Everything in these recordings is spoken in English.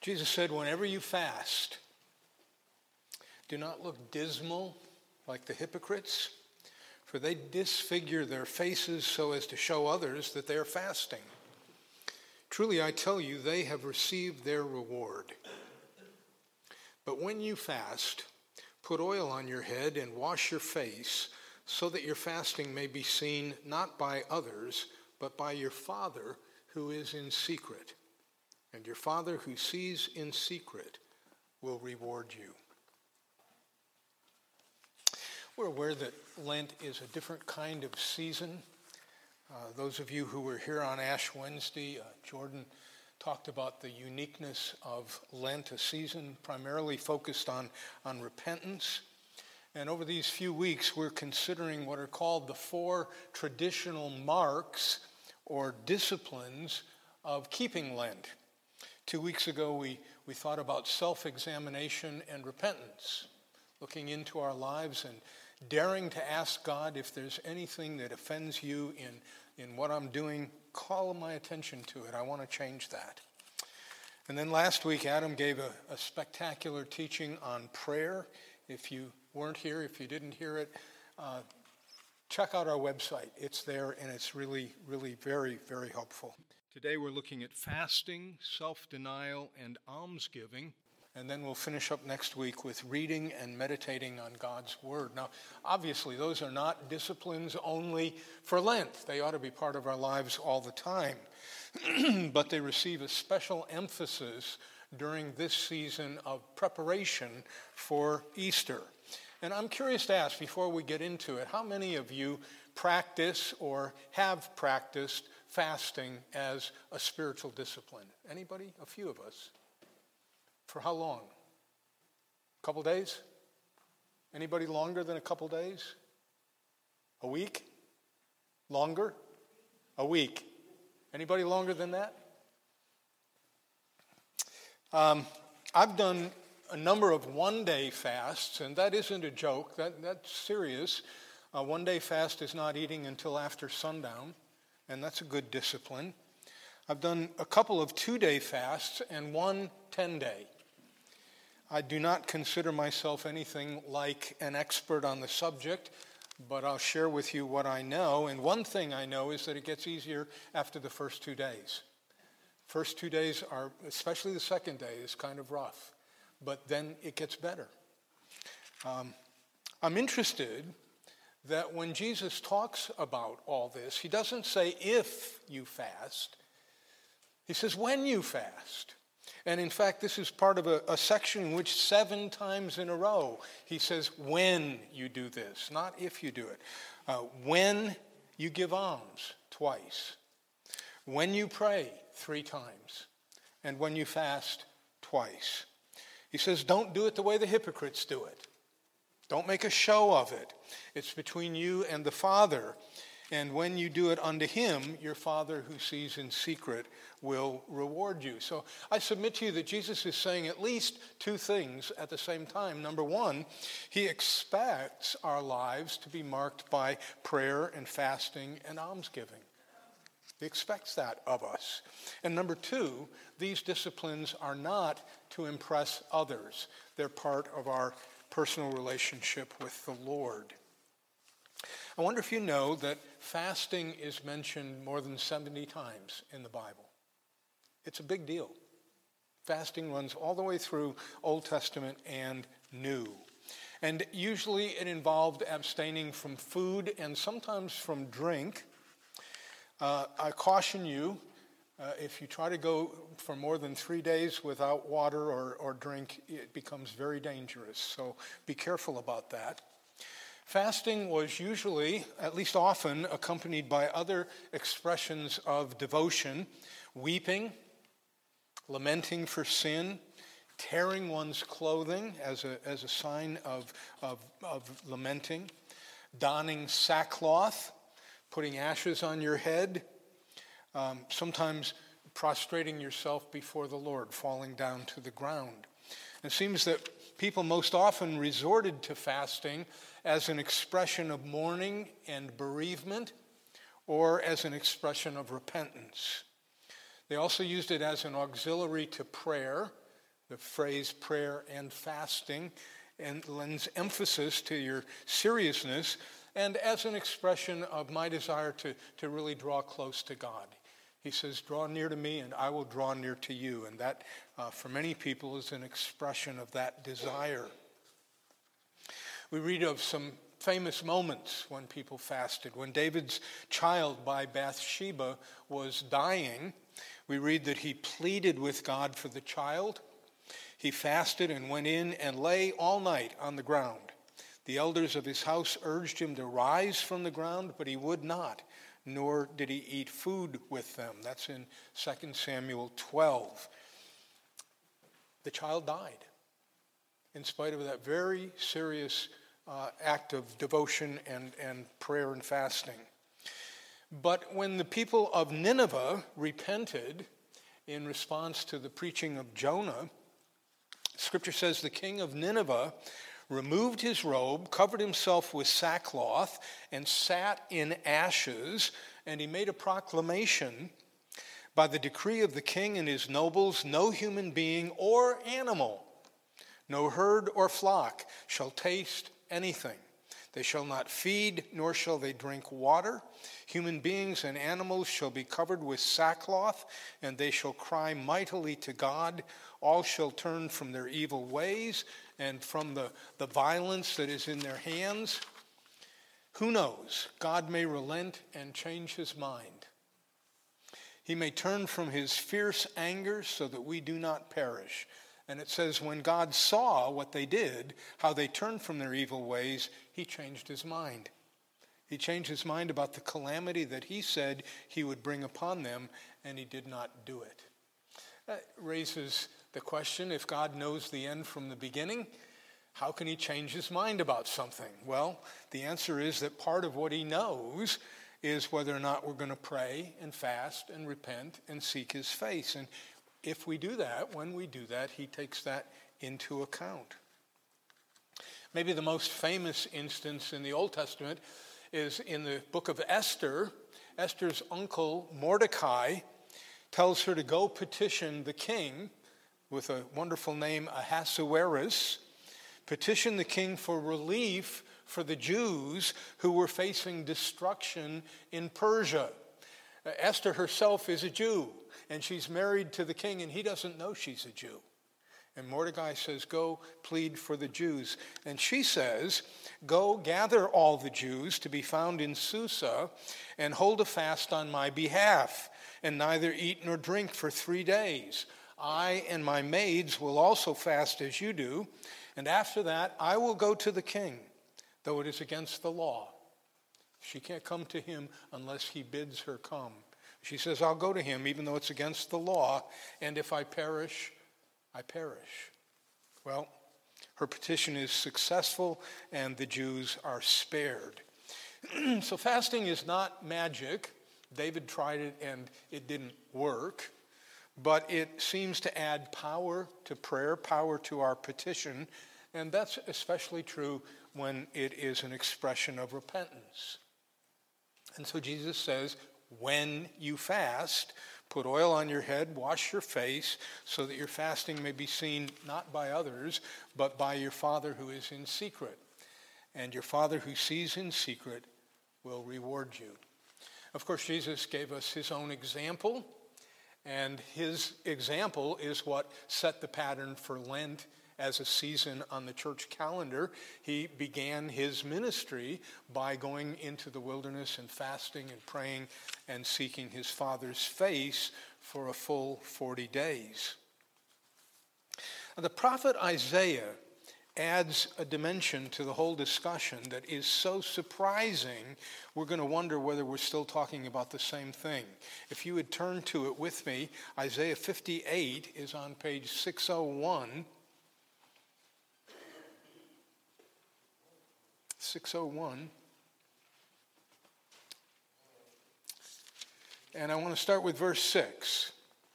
Jesus said, whenever you fast, do not look dismal like the hypocrites, for they disfigure their faces so as to show others that they are fasting. Truly, I tell you, they have received their reward. But when you fast, put oil on your head and wash your face, so that your fasting may be seen not by others, but by your Father who is in secret. And your Father who sees in secret will reward you. We're aware that Lent is a different kind of season. Those of you who were here on Ash Wednesday, Jordan talked about the uniqueness of Lent, a season primarily focused on repentance. And over these few weeks, we're considering what are called the 4 traditional marks or disciplines of keeping Lent. 2 weeks ago, we thought about self-examination and repentance, looking into our lives and daring to ask God if there's anything that offends you in what I'm doing, call my attention to it. I want to change that. And then last week, Adam gave a spectacular teaching on prayer. If you weren't here, if you didn't hear it, check out our website. It's there, and it's really, really very, very helpful. Today we're looking at fasting, self-denial, and almsgiving. And then we'll finish up next week with reading and meditating on God's Word. Now, obviously, those are not disciplines only for Lent. They ought to be part of our lives all the time. But they receive a special emphasis during this season of preparation for Easter. And I'm curious to ask, before we get into it, how many of you practice or have practiced fasting as a spiritual discipline? Anybody? A few of us. For how long? A couple days? Anybody longer than a couple days? A week? Longer? A week. Anybody longer than that? I've done a number of one-day fasts, and that isn't a joke. That's serious. A one-day fast is not eating until after sundown, and that's a good discipline. I've done a couple of 2-day fasts and one 10-day. I do not consider myself anything like an expert on the subject, but I'll share with you what I know. And one thing I know is that it gets easier after the first 2 days. First 2 days are, especially the second day, is kind of rough, but then it gets better. I'm interested that when Jesus talks about all this, he doesn't say if you fast, he says when you fast. And in fact, this is part of a section in which 7 times in a row he says when you do this, not if you do it. When you give alms, twice. When you pray, 3 times. And when you fast, twice. He says don't do it the way the hypocrites do it. Don't make a show of it. It's between you and the Father. And when you do it unto him, your Father who sees in secret will reward you. So I submit to you that Jesus is saying at least 2 things at the same time. Number one, he expects our lives to be marked by prayer and fasting and almsgiving. He expects that of us. And number 2, these disciplines are not to impress others. They're part of our personal relationship with the Lord. I wonder if you know that fasting is mentioned more than 70 times in the Bible. It's a big deal. Fasting runs all the way through Old Testament and New. And usually it involved abstaining from food and sometimes from drink. I caution you, if you try to go for more than 3 days without water or drink, it becomes very dangerous. So be careful about that. Fasting was usually, at least often, accompanied by other expressions of devotion, weeping, lamenting for sin, tearing one's clothing as a sign of lamenting, donning sackcloth, putting ashes on your head, sometimes prostrating yourself before the Lord, falling down to the ground. It seems that people most often resorted to fasting as an expression of mourning and bereavement or as an expression of repentance. They also used it as an auxiliary to prayer, the phrase prayer and fasting and lends emphasis to your seriousness and as an expression of my desire to really draw close to God. He says, draw near to me and I will draw near to you. And that, for many people, is an expression of that desire. We read of some famous moments when people fasted. When David's child by Bathsheba was dying, we read that he pleaded with God for the child. He fasted and went in and lay all night on the ground. The elders of his house urged him to rise from the ground, but he would not, nor did he eat food with them. That's in 2 Samuel 12. The child died in spite of that very serious act of devotion and prayer and fasting. But when the people of Nineveh repented in response to the preaching of Jonah, Scripture says the king of Nineveh removed his robe, covered himself with sackcloth, and sat in ashes, and he made a proclamation: by the decree of the king and his nobles, no human being or animal, no herd or flock shall taste anything. They shall not feed, nor shall they drink water. Human beings and animals shall be covered with sackcloth, and they shall cry mightily to God. All shall turn from their evil ways and from the violence that is in their hands. Who knows? God may relent and change his mind. He may turn from his fierce anger so that we do not perish. And it says when God saw what they did, how they turned from their evil ways, he changed his mind. He changed his mind about the calamity that he said he would bring upon them, and he did not do it. That raises the question, if God knows the end from the beginning, how can he change his mind about something? Well, the answer is that part of what he knows is whether or not we're going to pray and fast and repent and seek his face. And if we do that, when we do that, he takes that into account. Maybe the most famous instance in the Old Testament is in the book of Esther. Esther's uncle Mordecai tells her to go petition the king with a wonderful name, Ahasuerus, petition the king for relief for the Jews who were facing destruction in Persia. Esther herself is a Jew, and she's married to the king, and he doesn't know she's a Jew. And Mordecai says, go plead for the Jews. And she says, go gather all the Jews to be found in Susa and hold a fast on my behalf, and neither eat nor drink for 3 days. I and my maids will also fast as you do, and after that I will go to the king, though it is against the law. She can't come to him unless he bids her come. She says, I'll go to him even though it's against the law, and if I perish, I perish. Well, her petition is successful, and the Jews are spared. So fasting is not magic. David tried it, and it didn't work. But it seems to add power to prayer, power to our petition, and that's especially true when it is an expression of repentance. And so Jesus says, when you fast, put oil on your head, wash your face, so that your fasting may be seen not by others, but by your Father who is in secret. And your Father who sees in secret will reward you. Of course, Jesus gave us his own example, and his example is what set the pattern for Lent as a season on the church calendar. He began his ministry by going into the wilderness and fasting and praying and seeking his Father's face for a full 40 days. The prophet Isaiah adds a dimension to the whole discussion that is so surprising, we're going to wonder whether we're still talking about the same thing. If you would turn to it with me, Isaiah 58 is on page 601. 601. And I want to start with verse 6.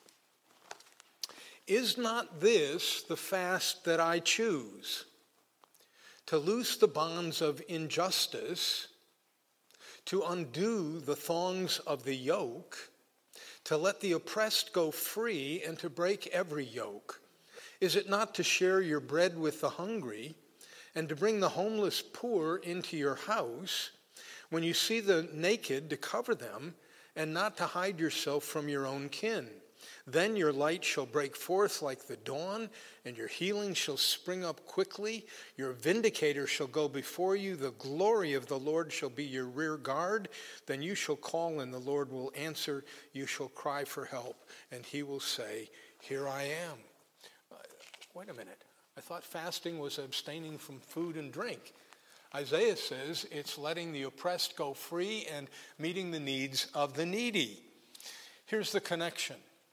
Is not this the fast that I choose? To loose the bonds of injustice, to undo the thongs of the yoke, to let the oppressed go free, and to break every yoke, Is it not to share your bread with the hungry and to bring the homeless poor into your house? When you see the naked, to cover them and not to hide yourself from your own kin. Then your light shall break forth like the dawn, and your healing shall spring up quickly. Your vindicator shall go before you. The glory of the Lord shall be your rear guard. Then you shall call, and the Lord will answer. You shall cry for help, and he will say, here I am. Wait a minute. I thought fasting was abstaining from food and drink. Isaiah says it's letting the oppressed go free and meeting the needs of the needy. Here's the connection.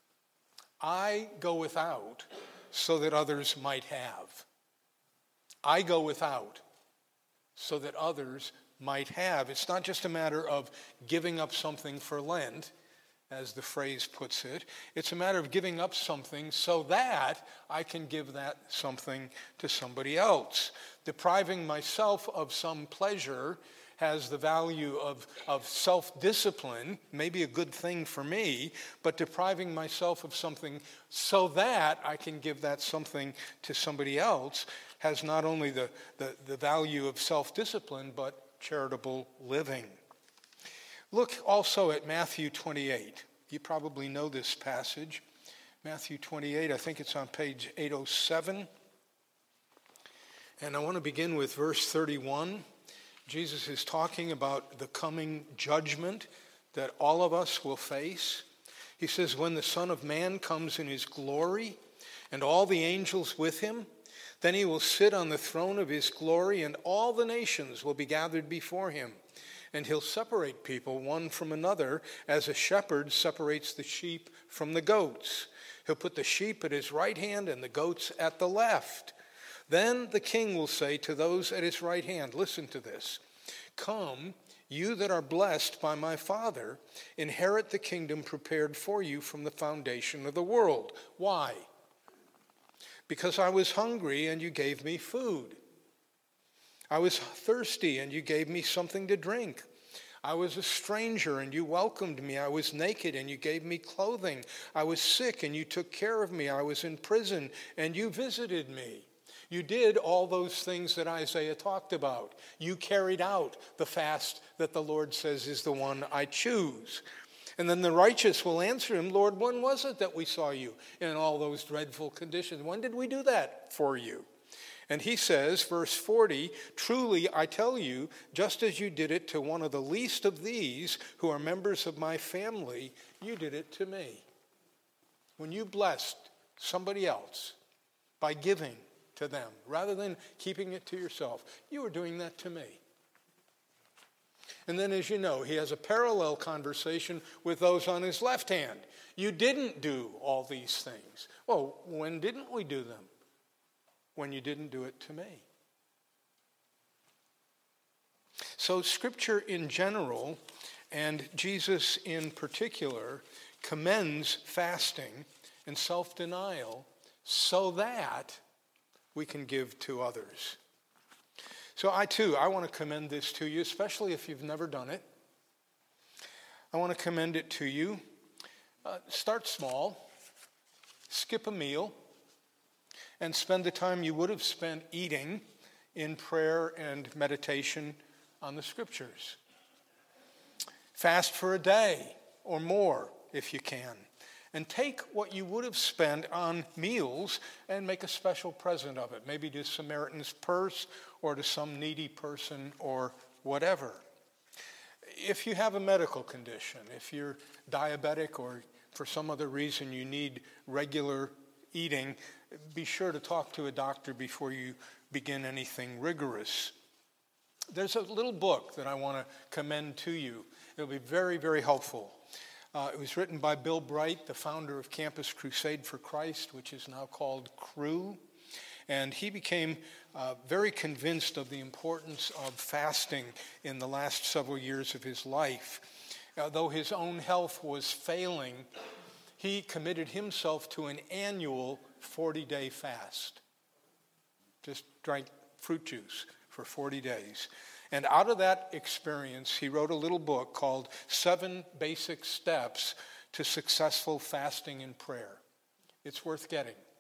I go without so that others might have. I go without so that others might have. It's not just a matter of giving up something for Lent, as the phrase puts it. It's a matter of giving up something so that I can give that something to somebody else. Depriving myself of some pleasure has the value of self-discipline, maybe a good thing for me, but depriving myself of something so that I can give that something to somebody else has not only the value of self-discipline, but charitable living. Look also at Matthew 28. You probably know this passage. Matthew 28, I think it's on page 807. And I want to begin with verse 31. Jesus is talking about the coming judgment that all of us will face. He says, when the Son of Man comes in his glory and all the angels with him, then he will sit on the throne of his glory, and all the nations will be gathered before him. And he'll separate people one from another as a shepherd separates the sheep from the goats. He'll put the sheep at his right hand and the goats at the left. Then the king will say to those at his right hand, listen to this, come, you that are blessed by my Father, inherit the kingdom prepared for you from the foundation of the world. Why? Because I was hungry and you gave me food. I was thirsty and you gave me something to drink. I was a stranger and you welcomed me. I was naked and you gave me clothing. I was sick and you took care of me. I was in prison and you visited me. You did all those things that Isaiah talked about. You carried out the fast that the Lord says is the one I choose. And then the righteous will answer him, Lord, when was it that we saw you in all those dreadful conditions? When did we do that for you? And he says, verse 40, truly I tell you, just as you did it to one of the least of these who are members of my family, you did it to me. When you blessed somebody else by giving to them, rather than keeping it to yourself, you were doing that to me. And then, as you know, he has a parallel conversation with those on his left hand. You didn't do all these things. Well, when didn't we do them? When you didn't do it to me. So Scripture in general, and Jesus in particular, commends fasting and self-denial so that we can give to others. So I want to commend this to you, especially if you've never done it. I want to commend it to you. Start small, skip a meal, and spend the time you would have spent eating in prayer and meditation on the Scriptures. Fast for a day or more if you can. And take what you would have spent on meals and make a special present of it. Maybe to Samaritan's Purse or to some needy person or whatever. If you have a medical condition, if you're diabetic or for some other reason you need regular eating, be sure to talk to a doctor before you begin anything rigorous. There's a little book that I want to commend to you. It'll be very, very helpful. It was written by Bill Bright, the founder of Campus Crusade for Christ, which is now called Cru. And he became very convinced of the importance of fasting in the last several years of his life. Though his own health was failing, he committed himself to an annual 40-day fast. Just drank fruit juice for 40 days. And out of that experience, he wrote a little book called 7 Basic Steps to Successful Fasting and Prayer. It's worth getting.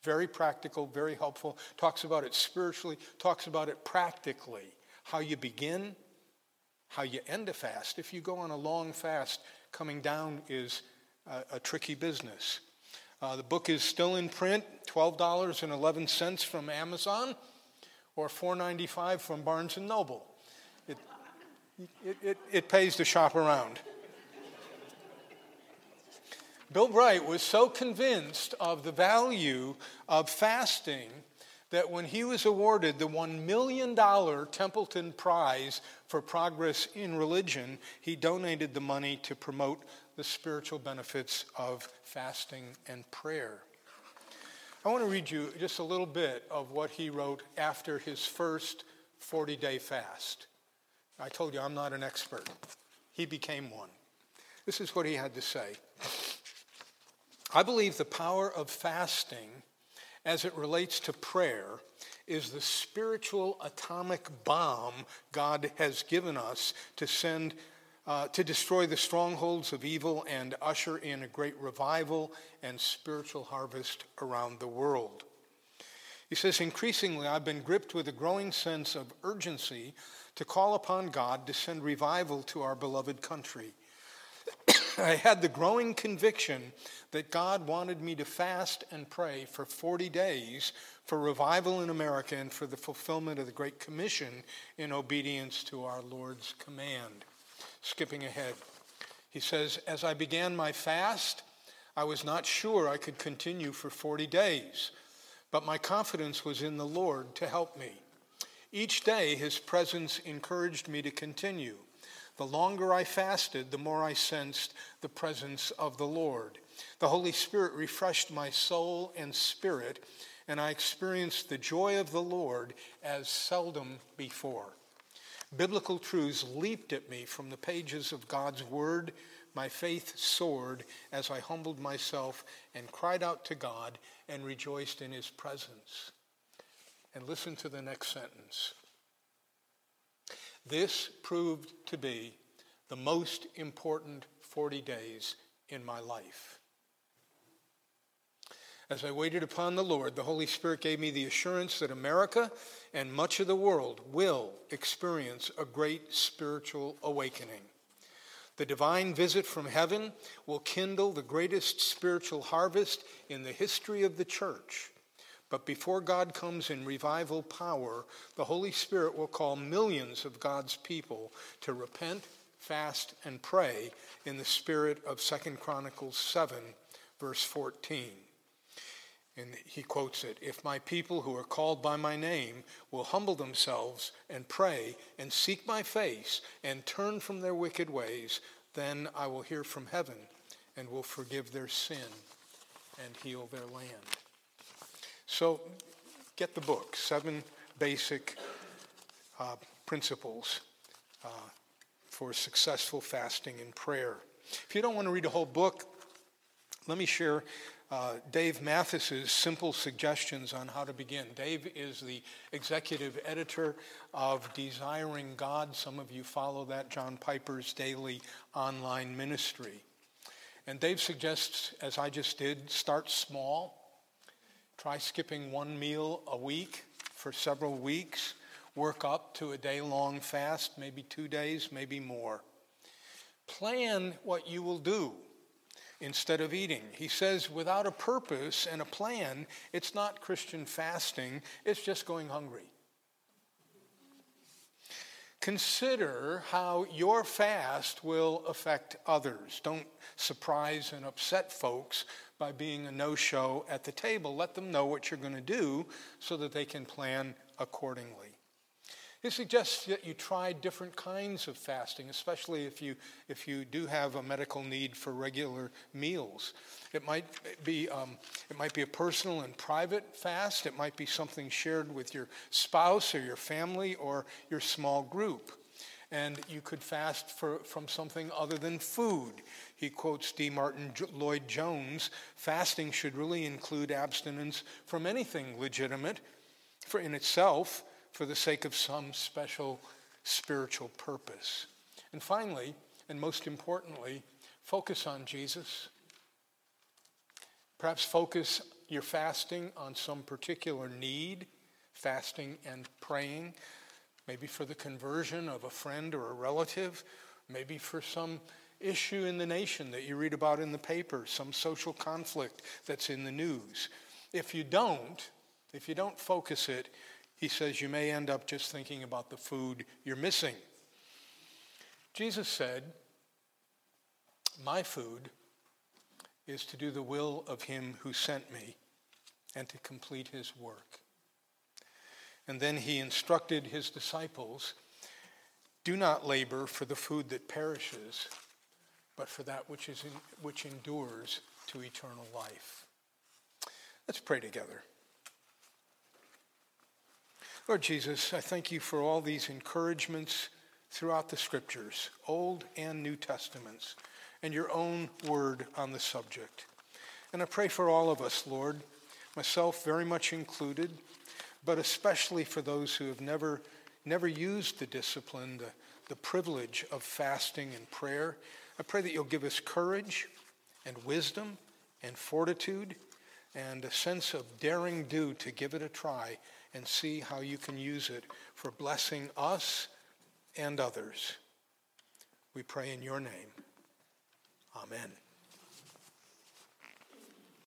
Very practical, very helpful. Talks about it spiritually, talks about it practically. How you begin, how you end a fast. If you go on a long fast, coming down is a tricky business. The book is still in print, $12.11 from Amazon or $4.95 from Barnes & Noble. It pays to shop around. Bill Bright was so convinced of the value of fasting that when he was awarded the $1 million Templeton Prize for Progress in Religion, he donated the money to promote the spiritual benefits of fasting and prayer. I want to read you just a little bit of what he wrote after his first 40-day fast. I told you I'm not an expert. He became one. This is what he had to say. I believe the power of fasting as it relates to prayer is the spiritual atomic bomb God has given us to send to destroy the strongholds of evil and usher in a great revival and spiritual harvest around the world. He says, increasingly, I've been gripped with a growing sense of urgency to call upon God to send revival to our beloved country. I had the growing conviction that God wanted me to fast and pray for 40 days for revival in America and for the fulfillment of the Great Commission in obedience to our Lord's command. Skipping ahead, he says, as I began my fast, I was not sure I could continue for 40 days, but my confidence was in the Lord to help me. Each day, his presence encouraged me to continue. The longer I fasted, the more I sensed the presence of the Lord. The Holy Spirit refreshed my soul and spirit, and I experienced the joy of the Lord as seldom before. Biblical truths leaped at me from the pages of God's Word. My faith soared as I humbled myself and cried out to God and rejoiced in his presence. And listen to the next sentence. This proved to be the most important 40 days in my life. As I waited upon the Lord, the Holy Spirit gave me the assurance that America and much of the world will experience a great spiritual awakening. The divine visit from heaven will kindle the greatest spiritual harvest in the history of the church. But before God comes in revival power, the Holy Spirit will call millions of God's people to repent, fast, and pray in the spirit of 2 Chronicles 7, verse 14. And he quotes it, if my people who are called by my name will humble themselves and pray and seek my face and turn from their wicked ways, then I will hear from heaven and will forgive their sin and heal their land. So get the book, 7 Basic Principles for Successful Fasting and Prayer. If you don't want to read a whole book, let me share Dave Mathis's simple suggestions on how to begin. Dave is the executive editor of Desiring God. Some of you follow that, John Piper's daily online ministry. And Dave suggests, as I just did, start small. Try skipping one meal a week for several weeks. Work up to a day-long fast, maybe 2 days, maybe more. Plan what you will do instead of eating. He says without a purpose and a plan, it's not Christian fasting, it's just going hungry. Consider how your fast will affect others. Don't surprise and upset folks by being a no-show at the table. Let them know what you're going to do so that they can plan accordingly. He suggests that you try different kinds of fasting, especially if you do have a medical need for regular meals. It might be a personal and private fast. It might be something shared with your spouse or your family or your small group. And you could fast from something other than food. He quotes D. Martin Lloyd-Jones, fasting should really include abstinence from anything legitimate in itself, for the sake of some special spiritual purpose. And finally, and most importantly, focus on Jesus. Perhaps focus you're fasting on some particular need, fasting and praying, maybe for the conversion of a friend or a relative, maybe for some issue in the nation that you read about in the paper, some social conflict that's in the news. If you don't focus it, he says you may end up just thinking about the food you're missing. Jesus said, my food is to do the will of him who sent me and to complete his work. And then he instructed his disciples, do not labor for the food that perishes, but for that which endures to eternal life. Let's pray together. Lord Jesus, I thank you for all these encouragements throughout the Scriptures, Old and New Testaments, and your own word on the subject. And I pray for all of us, Lord, myself very much included, but especially for those who have never used the discipline, the privilege of fasting and prayer. I pray that you'll give us courage and wisdom and fortitude and a sense of daring do to give it a try and see how you can use it for blessing us and others. We pray in your name. Amen.